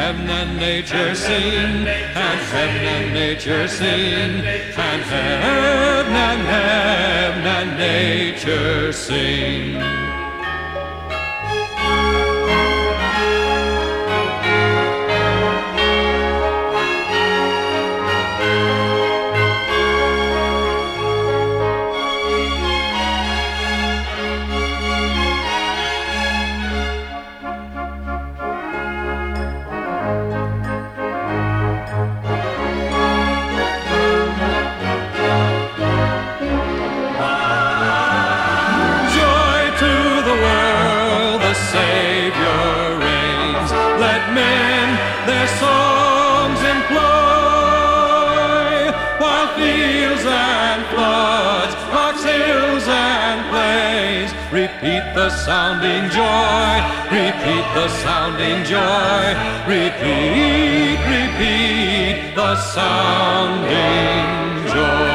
heaven and nature sing, and heaven and nature sing, and heaven and nature sing. Their songs employ, while fields and floods, rocks, hills and plains repeat the sounding joy, repeat the sounding joy, repeat the sounding joy.